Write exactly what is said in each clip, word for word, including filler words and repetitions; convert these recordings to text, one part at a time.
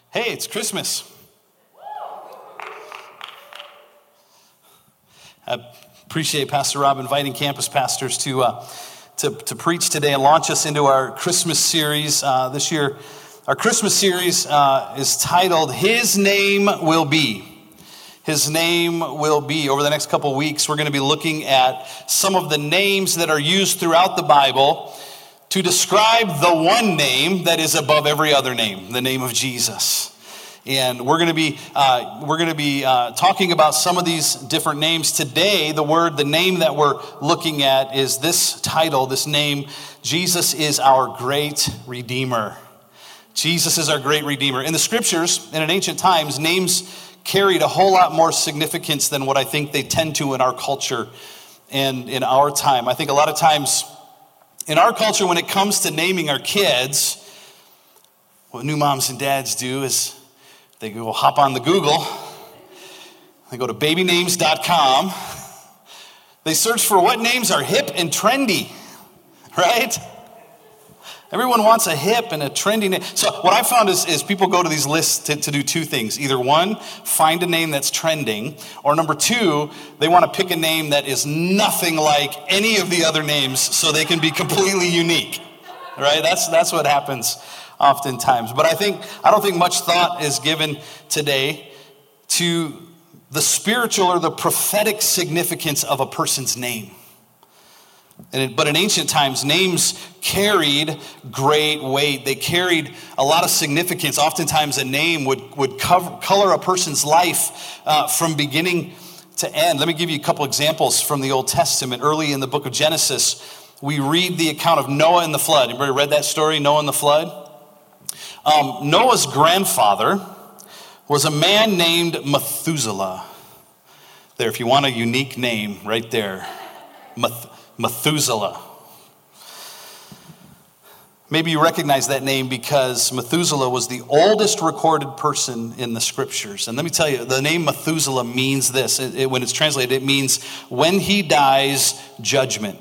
Hey, it's Christmas. I appreciate Pastor Rob inviting campus pastors to uh, to, to preach today and launch us into our Christmas series. Uh, this year, our Christmas series uh, is titled, His Name Will Be. His Name Will Be. Over the next couple weeks, we're going to be looking at some of the names that are used throughout the Bible to describe the one name that is above every other name, the name of Jesus. And we're going to be uh, we're going to be uh, talking about some of these different names today. The word, the name that we're looking at is this title, this name. Jesus is our great Redeemer. Jesus is our great Redeemer. In the Scriptures, and in ancient times, names carried a whole lot more significance than what I think they tend to in our culture and in our time. I think a lot of times in our culture, when it comes to naming our kids, what new moms and dads do is they go hop on the Google, they go to baby names dot com, they search for what names are hip and trendy, right? Everyone wants a hip and a trendy name. So what I found is, is people go to these lists to, to do two things. Either one, find a name that's trending, or number two, they want to pick a name that is nothing like any of the other names so they can be completely unique, right? That's, that's what happens oftentimes. But I think, I don't think much thought is given today to the spiritual or the prophetic significance of a person's name. And it, but in ancient times, names carried great weight. They carried a lot of significance. Oftentimes, a name would, would cover, color a person's life uh, from beginning to end. Let me give you a couple examples from the Old Testament. Early in the book of Genesis, we read the account of Noah and the flood. Anybody read that story, Noah and the flood? Um, Noah's grandfather was a man named Methuselah. There, if you want a unique name, right there, Meth- Methuselah. Maybe you recognize that name because Methuselah was the oldest recorded person in the Scriptures. And let me tell you, the name Methuselah means this. It, it, when it's translated, it means when he dies, judgment.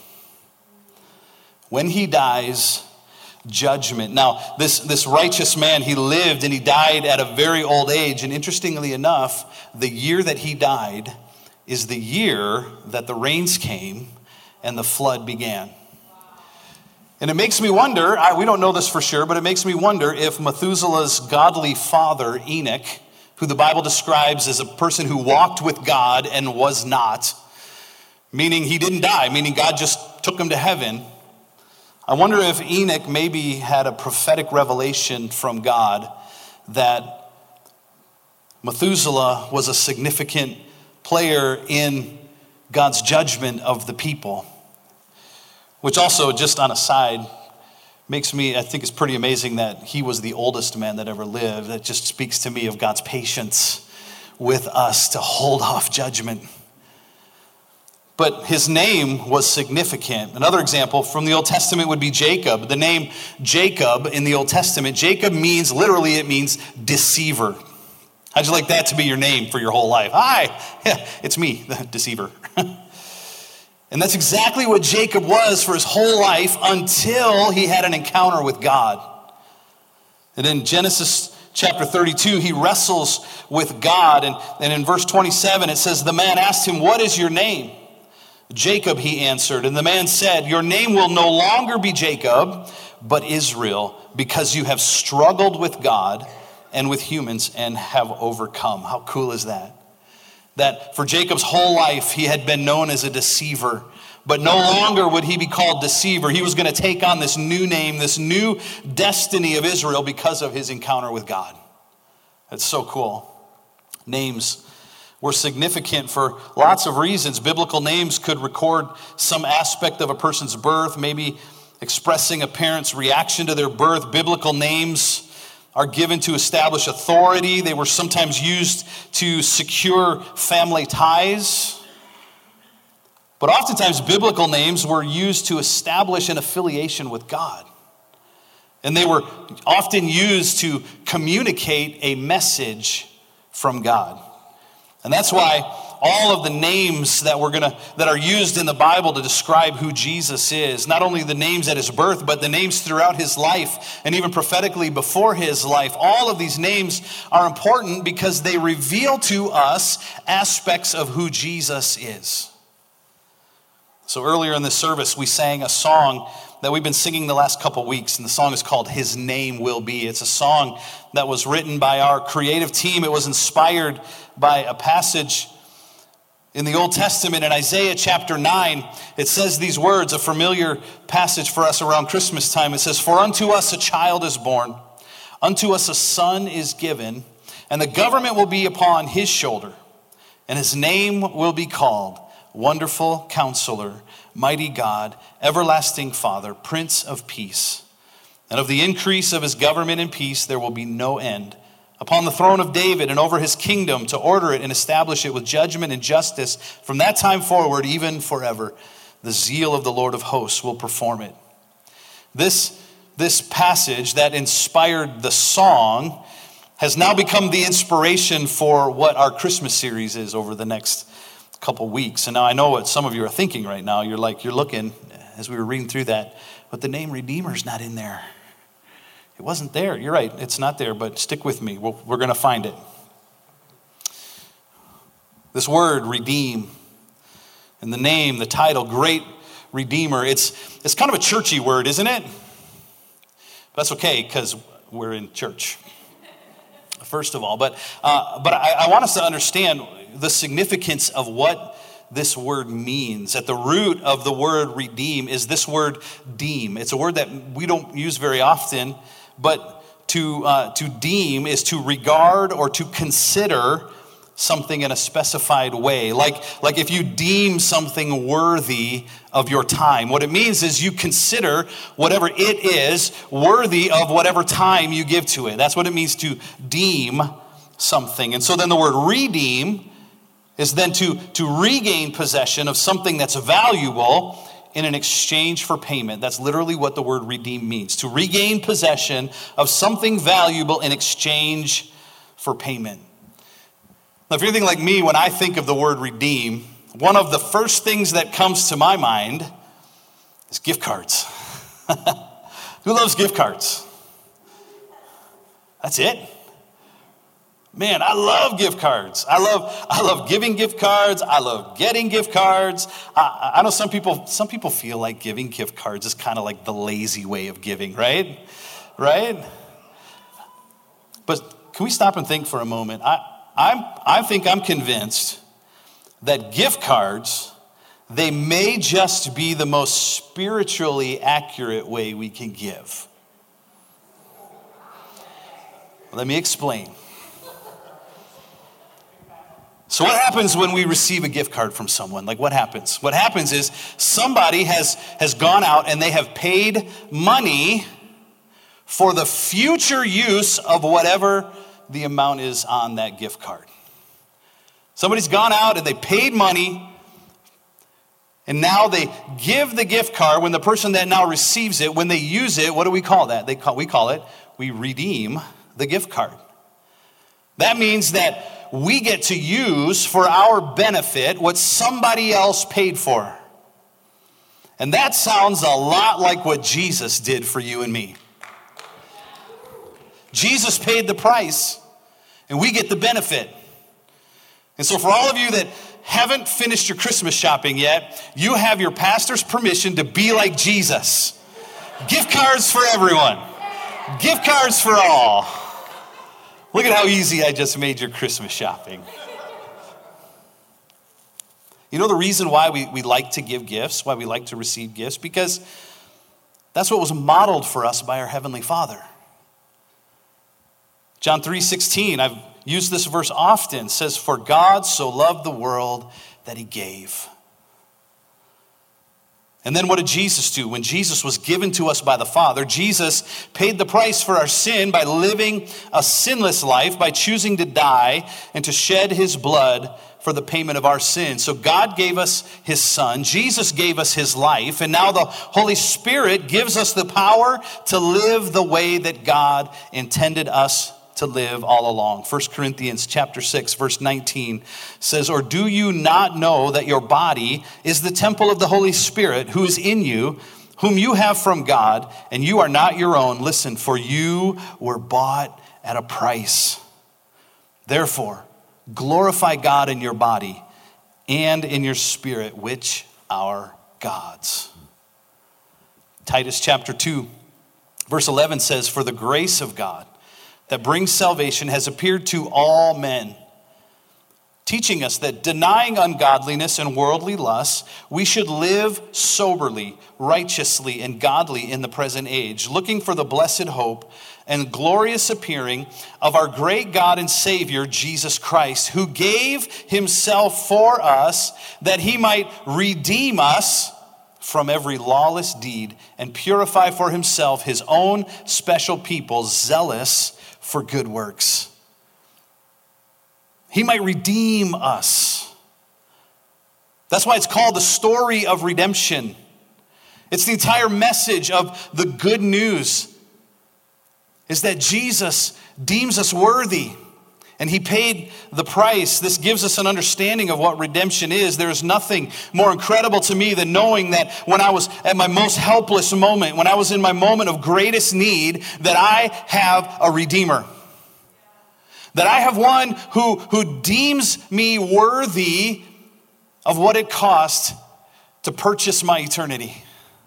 When he dies, judgment. Now, this, this righteous man, he lived and he died at a very old age. And interestingly enough, the year that he died is the year that the rains came and the flood began. And it makes me wonder, I, we don't know this for sure, but it makes me wonder if Methuselah's godly father, Enoch, who the Bible describes as a person who walked with God and was not, meaning he didn't die, meaning God just took him to heaven. I wonder if Enoch maybe had a prophetic revelation from God that Methuselah was a significant player in God's judgment of the people. Which also, just on a side, makes me, I think it's pretty amazing that he was the oldest man that ever lived. That just speaks to me of God's patience with us to hold off judgment. But his name was significant. Another example from the Old Testament would be Jacob. The name Jacob in the Old Testament, Jacob means, literally it means deceiver. How'd you like that to be your name for your whole life? Hi, yeah, it's me, the deceiver. And that's exactly what Jacob was for his whole life until he had an encounter with God. And in Genesis chapter thirty-two, he wrestles with God. And, and in verse twenty-seven, it says, the man asked him, what is your name? Jacob, he answered. And the man said, your name will no longer be Jacob, but Israel, because you have struggled with God and with humans and have overcome. How cool is that? That for Jacob's whole life, he had been known as a deceiver, but no longer would he be called deceiver. He was going to take on this new name, this new destiny of Israel because of his encounter with God. That's so cool. Names were significant for lots of reasons. Biblical names could record some aspect of a person's birth, maybe expressing a parent's reaction to their birth. Biblical names are given to establish authority. They were sometimes used to secure family ties. But oftentimes, biblical names were used to establish an affiliation with God. And they were often used to communicate a message from God. And that's why all of the names that we're gonna that are used in the Bible to describe who Jesus is. Not only the names at his birth, but the names throughout his life and even prophetically before his life. All of these names are important because they reveal to us aspects of who Jesus is. So earlier in this service, we sang a song that we've been singing the last couple weeks, and the song is called His Name Will Be. It's a song that was written by our creative team. It was inspired by a passage in the Old Testament in Isaiah chapter nine. It says these words, a familiar passage for us around Christmas time. It says, "For unto us a child is born, unto us a son is given, and the government will be upon his shoulder, and his name will be called Wonderful Counselor, Mighty God, Everlasting Father, Prince of Peace. And of the increase of his government and peace there will be no end. Upon the throne of David and over his kingdom, to order it and establish it with judgment and justice from that time forward, even forever. The zeal of the Lord of hosts will perform it." This, this passage that inspired the song has now become the inspiration for what our Christmas series is over the next couple weeks. And now I know what some of you are thinking right now. You're like, you're looking, as we were reading through that, but the name Redeemer's not in there. It wasn't there. You're right, it's not there, but stick with me. We're, we're going to find it. This word, redeem, and the name, the title, Great Redeemer, it's, it's kind of a churchy word, isn't it? But that's okay, because we're in church, first of all. But, uh, but I, I want us to understand the significance of what this word means. At the root of the word redeem is this word deem. It's a word that we don't use very often, but to uh, to deem is to regard or to consider something in a specified way. Like, like if you deem something worthy of your time, what it means is you consider whatever it is worthy of whatever time you give to it. That's what it means to deem something. And so then the word redeem is then to, to regain possession of something that's valuable in an exchange for payment. That's literally what the word redeem means. To regain possession of something valuable in exchange for payment. Now, if you're anything like me, when I think of the word redeem, one of the first things that comes to my mind is gift cards. Who loves gift cards? That's it? Man, I love gift cards. I love I love giving gift cards. I love getting gift cards. I, I know some people some people feel like giving gift cards is kind of like the lazy way of giving, right? Right? But can we stop and think for a moment? I I'm I think I'm convinced that gift cards, they may just be the most spiritually accurate way we can give. Let me explain. So what happens when we receive a gift card from someone? Like what happens? What happens is somebody has, has gone out and they have paid money for the future use of whatever the amount is on that gift card. Somebody's gone out and they paid money, and now they give the gift card. When the person that now receives it, when they use it, what do we call that? They call, we call it, we redeem the gift card. That means that we get to use for our benefit what somebody else paid for. And that sounds a lot like what Jesus did for you and me. Jesus paid the price, and we get the benefit. And so for all of you that haven't finished your Christmas shopping yet, you have your pastor's permission to be like Jesus. Gift cards for everyone. Gift cards for all. Look at how easy I just made your Christmas shopping. You know the reason why we, we like to give gifts, why we like to receive gifts? Because that's what was modeled for us by our Heavenly Father. John three sixteen, I've used this verse often, says, "For God so loved the world that he gave." And then what did Jesus do? When Jesus was given to us by the Father, Jesus paid the price for our sin by living a sinless life, by choosing to die and to shed his blood for the payment of our sins. So God gave us his Son, Jesus gave us his life, and now the Holy Spirit gives us the power to live the way that God intended us to live all along. First Corinthians chapter six, verse nineteen says, or do you not know that your body is the temple of the Holy Spirit who is in you, whom you have from God, and you are not your own? Listen, for you were bought at a price. Therefore, glorify God in your body and in your spirit, which are God's. Titus chapter two, verse eleven says, for the grace of God that brings salvation has appeared to all men, teaching us that denying ungodliness and worldly lusts, we should live soberly, righteously, and godly in the present age, looking for the blessed hope and glorious appearing of our great God and Savior, Jesus Christ, who gave himself for us that he might redeem us from every lawless deed and purify for himself his own special people, zealous for good works. He might redeem us. That's why it's called the story of redemption. It's the entire message of the good news is that Jesus deems us worthy and he paid the price. This gives us an understanding of what redemption is. There is nothing more incredible to me than knowing that when I was at my most helpless moment, when I was in my moment of greatest need, that I have a redeemer. That I have one who, who deems me worthy of what it cost to purchase my eternity.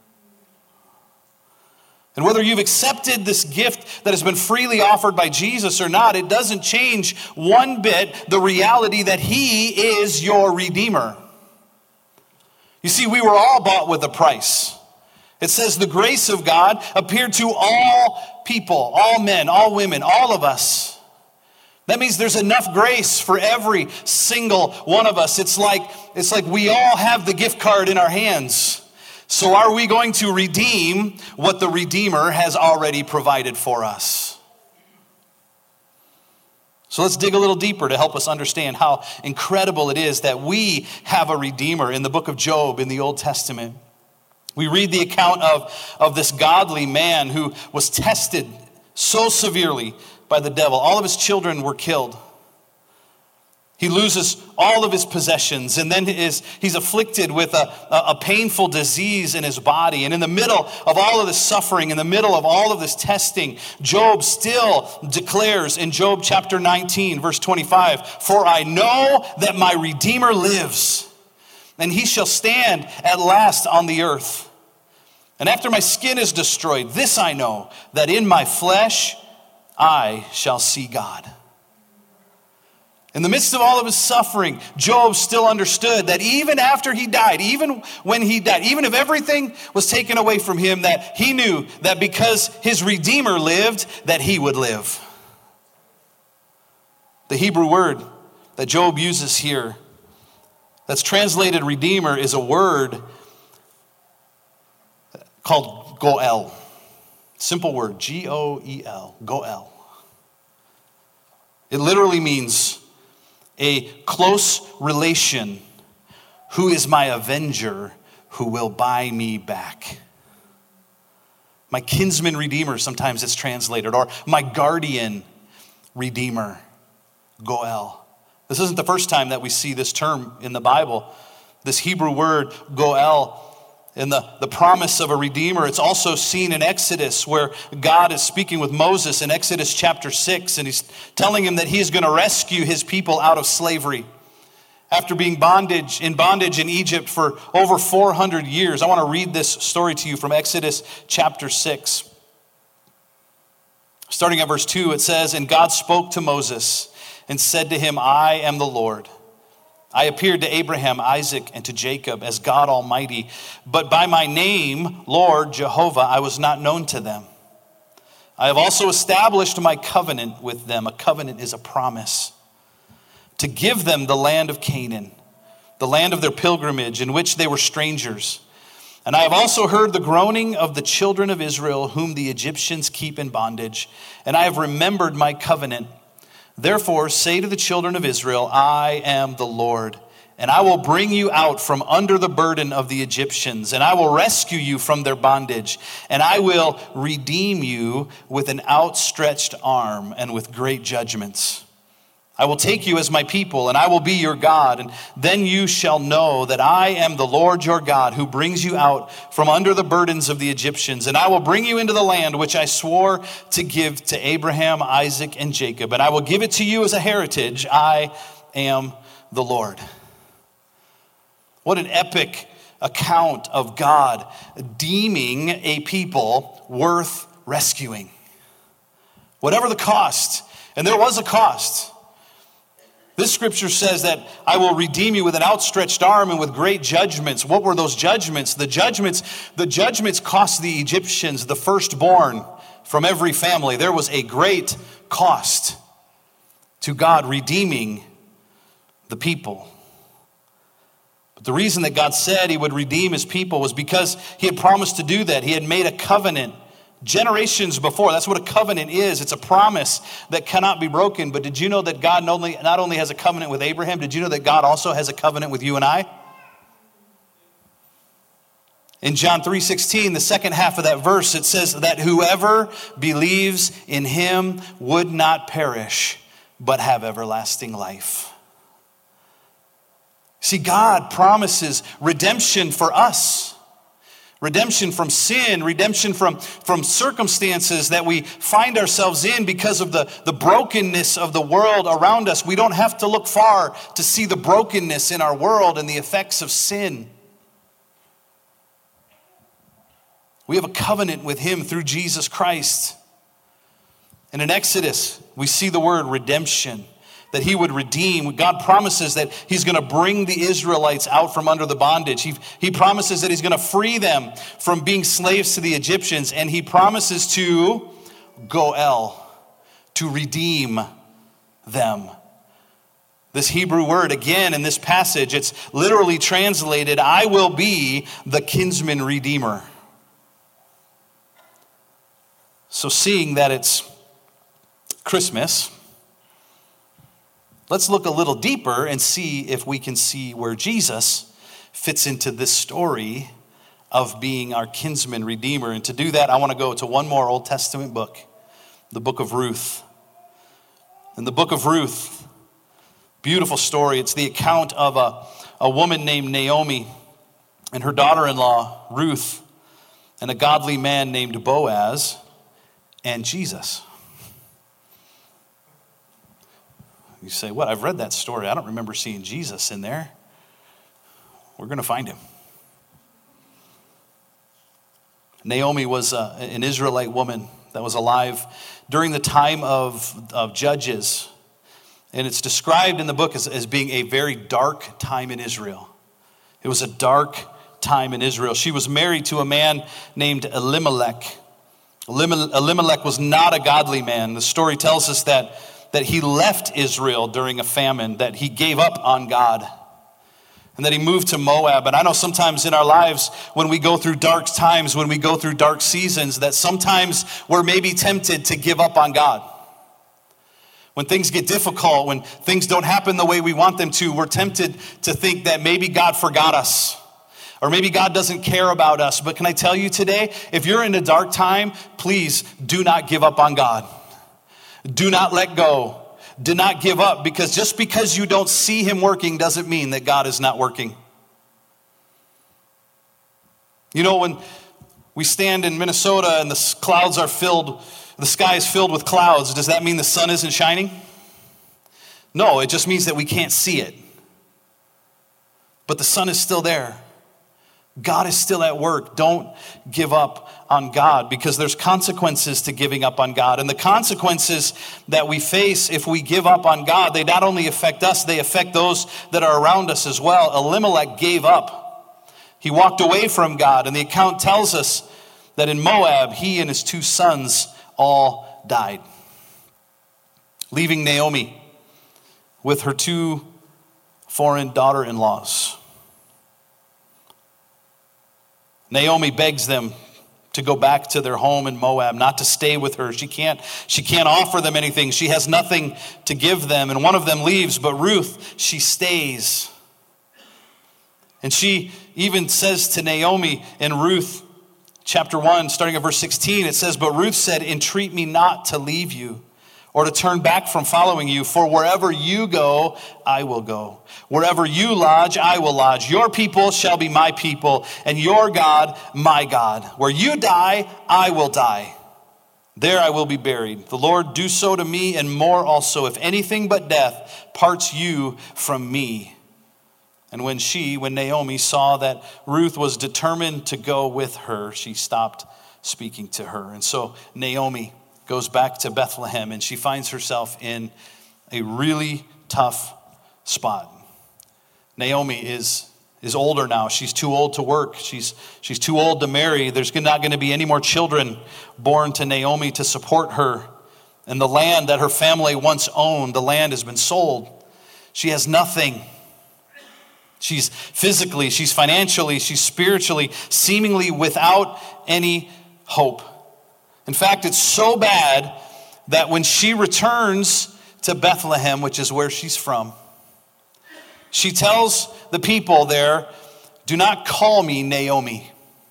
And whether you've accepted this gift that has been freely offered by Jesus or not, it doesn't change one bit the reality that he is your Redeemer. You see, we were all bought with a price. It says the grace of God appeared to all people, all men, all women, all of us. That means there's enough grace for every single one of us. It's like, it's like we all have the gift card in our hands. So are we going to redeem what the Redeemer has already provided for us? So let's dig a little deeper to help us understand how incredible it is that we have a Redeemer. In the book of Job in the Old Testament, we read the account of, of this godly man who was tested so severely by the devil. All of his children were killed. He loses all of his possessions, and then is, he's afflicted with a, a, a painful disease in his body. And in the middle of all of this suffering, in the middle of all of this testing, Job still declares in Job chapter nineteen, verse twenty-five, for I know that my Redeemer lives, and he shall stand at last on the earth. And after my skin is destroyed, this I know, that in my flesh I shall see God. In the midst of all of his suffering, Job still understood that even after he died, even when he died, even if everything was taken away from him, that he knew that because his Redeemer lived, that he would live. The Hebrew word that Job uses here, that's translated Redeemer, is a word called Goel. Simple word, G O E L, Goel. It literally means a close relation who is my avenger, who will buy me back. My kinsman redeemer, sometimes it's translated, or my guardian redeemer, Goel. This isn't the first time that we see this term in the Bible. This Hebrew word, Goel, in the, the promise of a redeemer. It's also seen in Exodus, where God is speaking with Moses in Exodus chapter six, and he's telling him that he is going to rescue his people out of slavery. After being bondage in bondage in Egypt for over four hundred years. I want to read this story to you from Exodus chapter six. Starting at verse two, it says, and God spoke to Moses and said to him, I am the Lord. I appeared to Abraham, Isaac, and to Jacob as God Almighty, but by my name, Lord Jehovah, I was not known to them. I have also established my covenant with them. A covenant is a promise to give them the land of Canaan, the land of their pilgrimage in which they were strangers. And I have also heard the groaning of the children of Israel, whom the Egyptians keep in bondage, and I have remembered my covenant. Therefore, say to the children of Israel, I am the Lord, and I will bring you out from under the burden of the Egyptians, and I will rescue you from their bondage, and I will redeem you with an outstretched arm and with great judgments. I will take you as my people, and I will be your God, and then you shall know that I am the Lord your God, who brings you out from under the burdens of the Egyptians, and I will bring you into the land which I swore to give to Abraham, Isaac, and Jacob, and I will give it to you as a heritage. I am the Lord. What an epic account of God deeming a people worth rescuing. Whatever the cost, and there was a cost. This scripture says that I will redeem you with an outstretched arm and with great judgments. What were those judgments? The judgments, the judgments cost the Egyptians the firstborn from every family. There was a great cost to God redeeming the people. But the reason that God said he would redeem his people was because he had promised to do that. He had made a covenant generations before. That's what a covenant is. It's a promise that cannot be broken. But did you know that God not only, not only has a covenant with Abraham, did you know that God also has a covenant with you and I? In John three sixteen, the second half of that verse, it says that whoever believes in him would not perish, but have everlasting life. See, God promises redemption for us. Redemption from sin, redemption from, from circumstances that we find ourselves in because of the, the brokenness of the world around us. We don't have to look far to see the brokenness in our world and the effects of sin. We have a covenant with him through Jesus Christ. And in Exodus, we see the word redemption. That he would redeem. God promises that he's going to bring the Israelites out from under the bondage. He, he promises that he's going to free them from being slaves to the Egyptians. And he promises to goel, to redeem them. This Hebrew word, again, in this passage, it's literally translated, I will be the kinsman redeemer. So seeing that it's Christmas, let's look a little deeper and see if we can see where Jesus fits into this story of being our kinsman redeemer. And to do that, I want to go to one more Old Testament book, the book of Ruth. In the book of Ruth, beautiful story. It's the account of a, a woman named Naomi and her daughter-in-law, Ruth, and a godly man named Boaz, and Jesus. You say, what? I've read that story. I don't remember seeing Jesus in there. We're going to find him. Naomi was uh, an Israelite woman that was alive during the time of, of Judges. And it's described in the book as, as being a very dark time in Israel. It was a dark time in Israel. She was married to a man named Elimelech. Elimelech was not a godly man. The story tells us that that he left Israel during a famine, that he gave up on God, and that he moved to Moab. And I know sometimes in our lives, when we go through dark times, when we go through dark seasons, that sometimes we're maybe tempted to give up on God. When things get difficult, when things don't happen the way we want them to, we're tempted to think that maybe God forgot us. Or maybe God doesn't care about us. But can I tell you today, if you're in a dark time, please do not give up on God. Do not let go. Do not give up, because just because you don't see him working doesn't mean that God is not working. You know, when we stand in Minnesota and the clouds are filled, the sky is filled with clouds, does that mean the sun isn't shining? No, it just means that we can't see it. But the sun is still there. God is still at work. Don't give up on God, because there's consequences to giving up on God. And the consequences that we face if we give up on God, they not only affect us, they affect those that are around us as well. Elimelech gave up. He walked away from God. And the account tells us that in Moab, he and his two sons all died, leaving Naomi with her two foreign daughter-in-laws. Naomi begs them to go back to their home in Moab, not to stay with her. She can't, she can't offer them anything. She has nothing to give them. And one of them leaves, but Ruth, she stays. And she even says to Naomi in Ruth chapter one, starting at verse sixteen, it says, "But Ruth said, 'Entreat me not to leave you or to turn back from following you, for wherever you go, I will go. Wherever you lodge, I will lodge. Your people shall be my people, and your God, my God. Where you die, I will die. There I will be buried. The Lord do so to me and more also, if anything but death parts you from me.' And when she, when Naomi saw that Ruth was determined to go with her, she stopped speaking to her." And so Naomi goes back to Bethlehem, and she finds herself in a really tough spot. Naomi is, is older now. She's too old to work. She's, she's too old to marry. There's not going to be any more children born to Naomi to support her. And the land that her family once owned, the land has been sold. She has nothing. She's physically, she's financially, she's spiritually, seemingly without any hope. In fact, it's so bad that when she returns to Bethlehem, which is where she's from, she tells the people there, "Do not call me Naomi."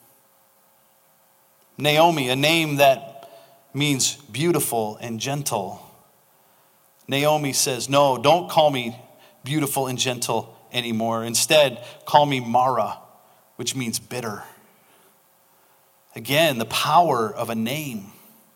Naomi, a name that means beautiful and gentle. Naomi says, "No, don't call me beautiful and gentle anymore. Instead, call me Mara," which means bitter. Again, the power of a name.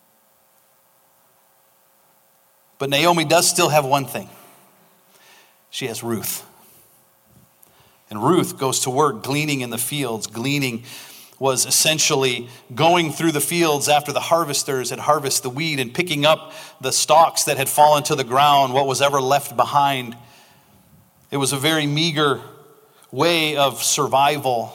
But Naomi does still have one thing. She has Ruth. And Ruth goes to work gleaning in the fields. Gleaning was essentially going through the fields after the harvesters had harvested the wheat and picking up the stalks that had fallen to the ground, what was ever left behind. It was a very meager way of survival.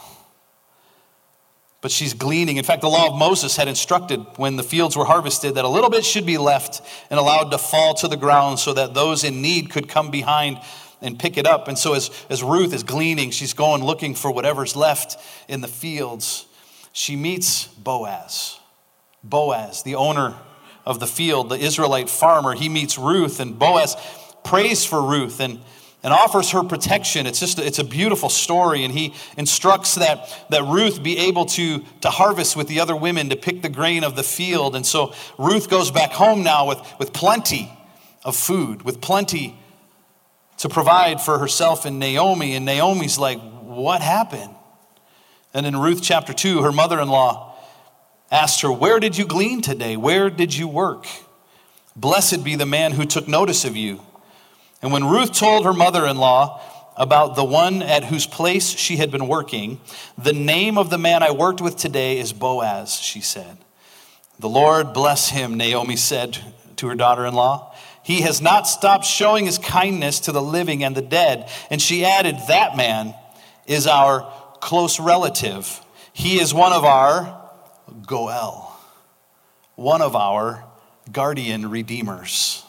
But she's gleaning. In fact, the law of Moses had instructed when the fields were harvested that a little bit should be left and allowed to fall to the ground so that those in need could come behind and pick it up. And so as, as Ruth is gleaning, she's going looking for whatever's left in the fields. She meets Boaz. Boaz, the owner of the field, the Israelite farmer. He meets Ruth, and Boaz prays for Ruth and and offers her protection. It's just, it's a beautiful story. And he instructs that, that Ruth be able to, to harvest with the other women, to pick the grain of the field. And so Ruth goes back home now with, with plenty of food, with plenty to provide for herself and Naomi. And Naomi's like, "What happened?" And in Ruth chapter two, her mother-in-law asked her, "Where did you glean today? Where did you work? Blessed be the man who took notice of you." And when Ruth told her mother-in-law about the one at whose place she had been working, "The name of the man I worked with today is Boaz," she said. "The Lord bless him," Naomi said to her daughter-in-law. "He has not stopped showing his kindness to the living and the dead." And she added, "That man is our close relative. He is one of our Goel, one of our guardian redeemers."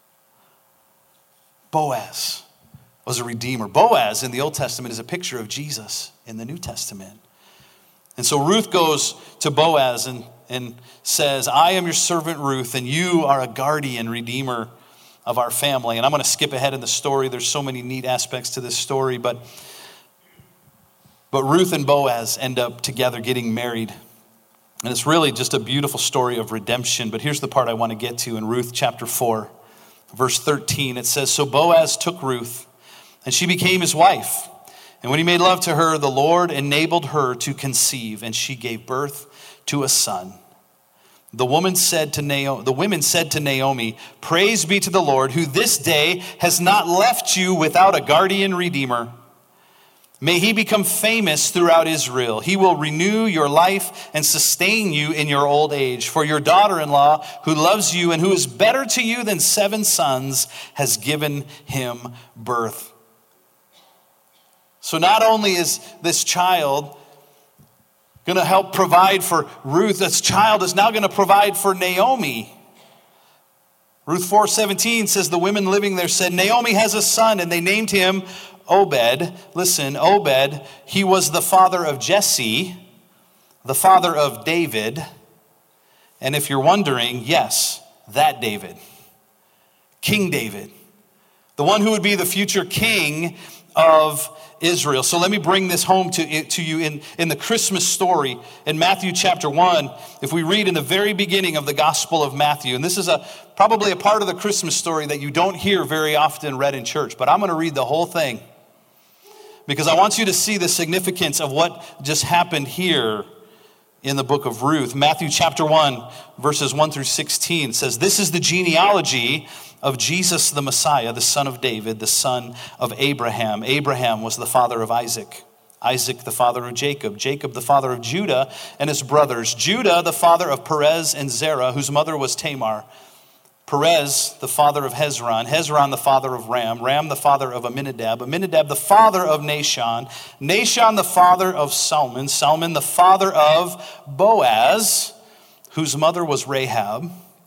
Boaz was a redeemer. Boaz in the Old Testament is a picture of Jesus in the New Testament. And so Ruth goes to Boaz and, and says, "I am your servant Ruth, and you are a guardian redeemer of our family." And I'm going to skip ahead in the story. There's so many neat aspects to this story. But, but Ruth and Boaz end up together getting married. And it's really just a beautiful story of redemption. But here's the part I want to get to in Ruth chapter four. Verse thirteen, it says, "So Boaz took Ruth, and she became his wife. And when he made love to her, the Lord enabled her to conceive, and she gave birth to a son. The woman said to Naomi, the women said to Naomi, 'Praise be to the Lord, who this day has not left you without a guardian redeemer. May he become famous throughout Israel. He will renew your life and sustain you in your old age. For your daughter-in-law, who loves you and who is better to you than seven sons, has given him birth.'" So not only is this child going to help provide for Ruth, this child is now going to provide for Naomi. Ruth four seventeen says, "The women living there said, 'Naomi has a son,' and they named him Obed." Listen, Obed, he was the father of Jesse, the father of David. And if you're wondering, yes, that David, King David, the one who would be the future king of Israel. So let me bring this home to, to you in, in the Christmas story in Matthew chapter one. If we read in the very beginning of the Gospel of Matthew, and this is a probably a part of the Christmas story that you don't hear very often read in church, but I'm going to read the whole thing because I want you to see the significance of what just happened here in the book of Ruth. Matthew chapter one, verses one through sixteen says, "This is the genealogy of Jesus the Messiah, the son of David, the son of Abraham. Abraham was the father of Isaac. Isaac the father of Jacob. Jacob the father of Judah and his brothers. Judah the father of Perez and Zerah, whose mother was Tamar. Perez the father of Hezron. Hezron the father of Ram. Ram the father of Aminadab. Aminadab the father of Nahshon. Nahshon the father of Salmon. Salmon the father of Boaz, whose mother was Rahab.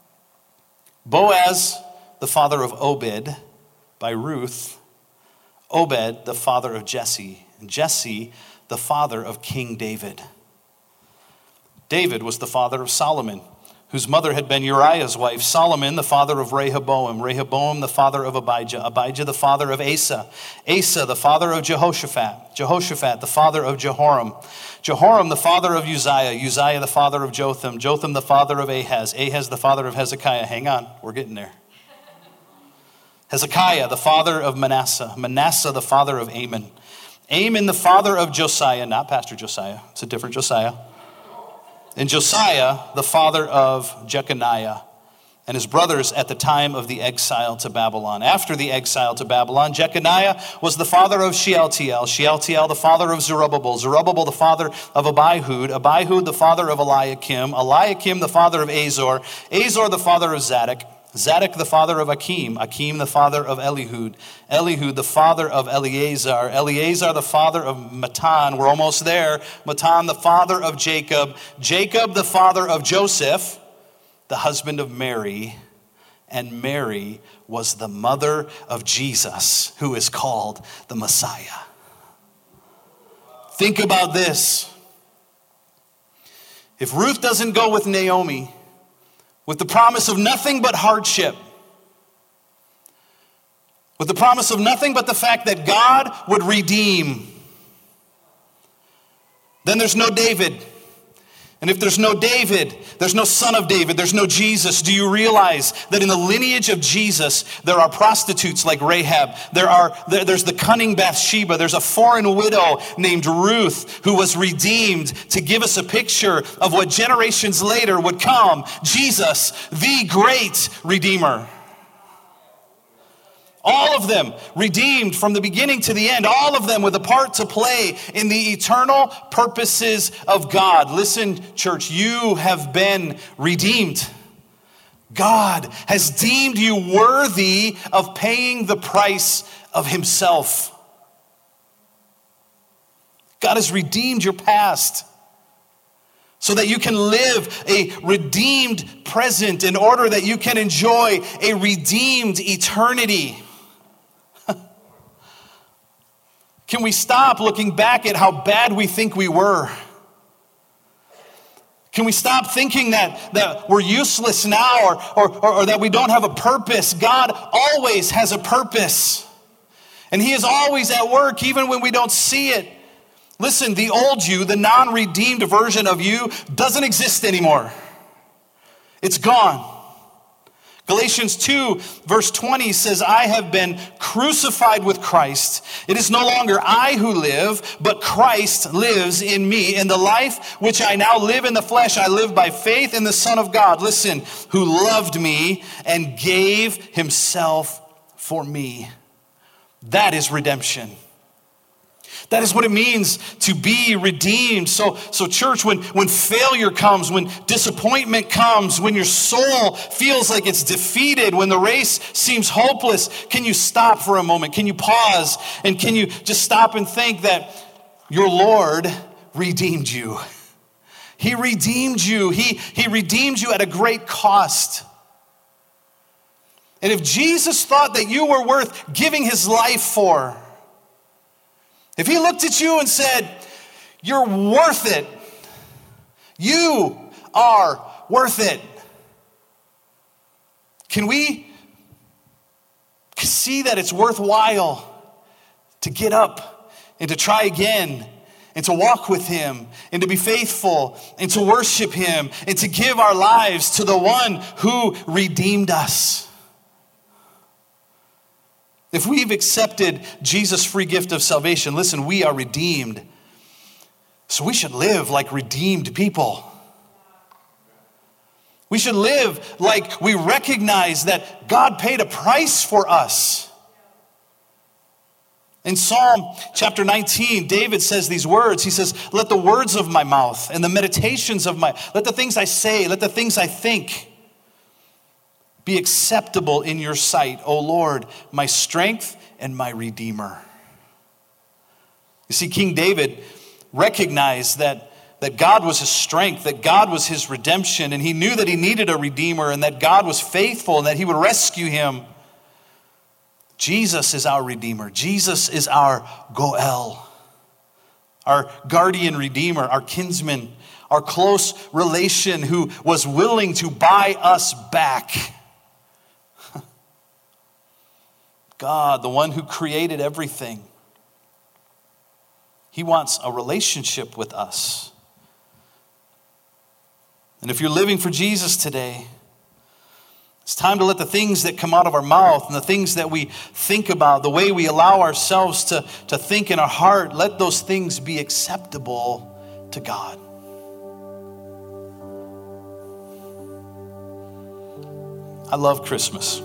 Boaz the father of Obed by Ruth. Obed the father of Jesse. And Jesse the father of King David. David was the father of Solomon, whose mother had been Uriah's wife. Solomon the father of Rehoboam. Rehoboam the father of Abijah. Abijah the father of Asa. Asa the father of Jehoshaphat. Jehoshaphat the father of Jehoram. Jehoram the father of Uzziah. Uzziah the father of Jotham. Jotham the father of Ahaz. Ahaz the father of Hezekiah. Hang on, we're getting there. Hezekiah, the father of Manasseh. Manasseh, the father of Amon. Amon, the father of Josiah, not Pastor Josiah, it's a different Josiah. And Josiah, the father of Jeconiah, and his brothers at the time of the exile to Babylon. After the exile to Babylon, Jeconiah was the father of Shealtiel. Shealtiel, the father of Zerubbabel. Zerubbabel, the father of Abihud. Abihud, the father of Eliakim. Eliakim, the father of Azor. Azor, the father of Zadok. Zadok the father of Akim, Akim the father of Elihud, Elihud the father of Eleazar, Eleazar the father of Matan, we're almost there, Matan the father of Jacob, Jacob the father of Joseph, the husband of Mary, and Mary was the mother of Jesus, who is called the Messiah. Think about this. If Ruth doesn't go with Naomi, with the promise of nothing but hardship, with the promise of nothing but the fact that God would redeem, then there's no David. And if there's no David, there's no son of David, there's no Jesus. Do you realize that in the lineage of Jesus, there are prostitutes like Rahab, there are there, there's the cunning Bathsheba, there's a foreign widow named Ruth who was redeemed to give us a picture of what generations later would come, Jesus, the great Redeemer. All of them redeemed from the beginning to the end. All of them with a part to play in the eternal purposes of God. Listen, church, you have been redeemed. God has deemed you worthy of paying the price of himself. God has redeemed your past so that you can live a redeemed present in order that you can enjoy a redeemed eternity. Can we stop looking back at how bad we think we were? Can we stop thinking that, that we're useless now or, or, or that we don't have a purpose? God always has a purpose. And he is always at work even when we don't see it. Listen, the old you, the non-redeemed version of you, doesn't exist anymore. It's gone. Galatians two, verse twenty says, I have been crucified with Christ. It is no longer I who live, but Christ lives in me. In the life which I now live in the flesh, I live by faith in the Son of God, listen, who loved me and gave himself for me. That is redemption. That is what it means to be redeemed. So, so church, when, when failure comes, when disappointment comes, when your soul feels like it's defeated, when the race seems hopeless, can you stop for a moment? Can you pause? And can you just stop and think that your Lord redeemed you? He redeemed you. He, he redeemed you at a great cost. And if Jesus thought that you were worth giving his life for, if he looked at you and said, you're worth it, you are worth it, can we see that it's worthwhile to get up and to try again and to walk with him and to be faithful and to worship him and to give our lives to the one who redeemed us. If we've accepted Jesus' free gift of salvation, listen, we are redeemed. So we should live like redeemed people. We should live like we recognize that God paid a price for us. In Psalm chapter nineteen, David says these words. He says, let the words of my mouth and the meditations of my, let the things I say, let the things I think be acceptable in your sight, O Lord, my strength and my redeemer. You see, King David recognized that, that God was his strength, that God was his redemption, and he knew that he needed a redeemer and that God was faithful and that he would rescue him. Jesus is our redeemer. Jesus is our Goel, our guardian redeemer, our kinsman, our close relation who was willing to buy us back. God, the one who created everything, he wants a relationship with us. And if you're living for Jesus today, it's time to let the things that come out of our mouth and the things that we think about, the way we allow ourselves to, to think in our heart, let those things be acceptable to God. I love Christmas.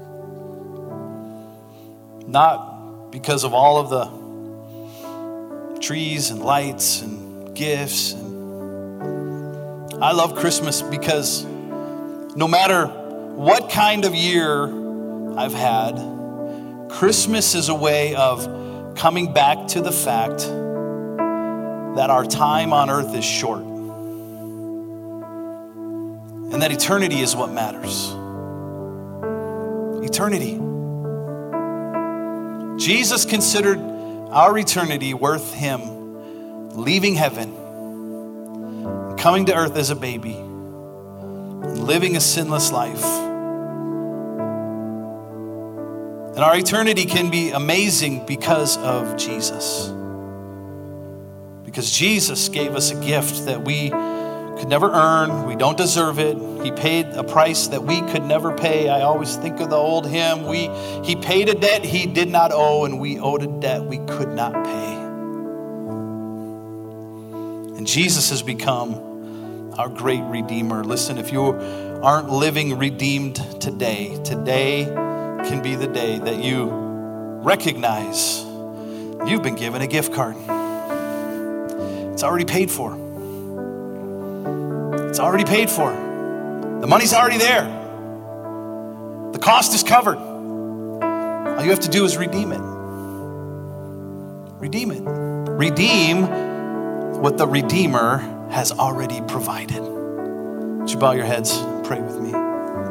Not because of all of the trees and lights and gifts. And I love Christmas because no matter what kind of year I've had, Christmas is a way of coming back to the fact that our time on earth is short and that eternity is what matters. Eternity. Jesus considered our eternity worth him leaving heaven, coming to earth as a baby, living a sinless life. And our eternity can be amazing because of Jesus. Because Jesus gave us a gift that we could never earn. We don't deserve it. He paid a price that we could never pay. I always think of the old hymn. We, he paid a debt he did not owe, and we owed a debt we could not pay. And Jesus has become our great Redeemer. Listen, if you aren't living redeemed today, today can be the day that you recognize you've been given a gift card. It's already paid for. It's already paid for. The money's already there. The cost is covered. All you have to do is redeem it. Redeem it. Redeem what the Redeemer has already provided. Would you bow your heads and pray with me?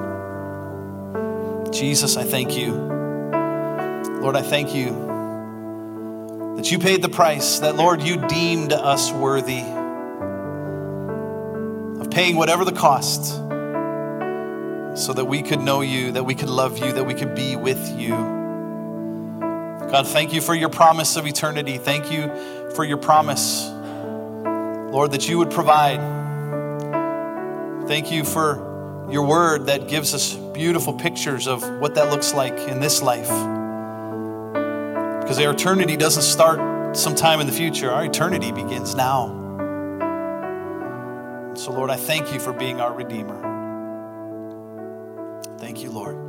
Jesus, I thank you. Lord, I thank you that you paid the price, that, Lord, you deemed us worthy of paying whatever the cost so that we could know you, that we could love you, that we could be with you. God, thank you for your promise of eternity. Thank you for your promise, Lord, that you would provide. Thank you for your word that gives us beautiful pictures of what that looks like in this life. Because our eternity doesn't start sometime in the future. Our eternity begins now. So, Lord, I thank you for being our Redeemer. Thank you, Lord.